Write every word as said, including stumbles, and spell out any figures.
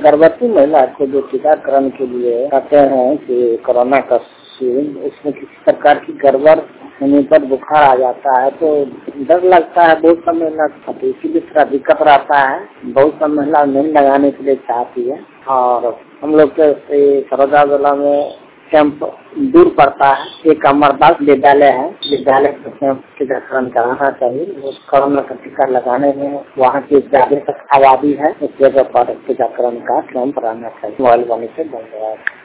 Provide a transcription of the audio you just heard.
गर्भवती महिला को जो टीकाकरण के लिए कहते हैं कि कोरोना का उसमें किसी प्रकार की गड़बड़ होने पर बुखार आ जाता है तो डर लगता है, बहुत सा महिला इसीलिए थोड़ा दिक्कत रहता है। बहुत सा महिला नहीं लगाने के लिए चाहती है और हम लोग के सरोजा जिला में कैंप दूर पड़ता है। एक अमरदास विद्यालय है, विद्यालय में टीकाकरण कराना चाहिए। कोरोना का टीका लगाने में वहाँ की ज्यादा तक आबादी है, इस जगह पर टीकाकरण का कैंप रहना चाहिए। मोबाइल बने से धन्यवाद।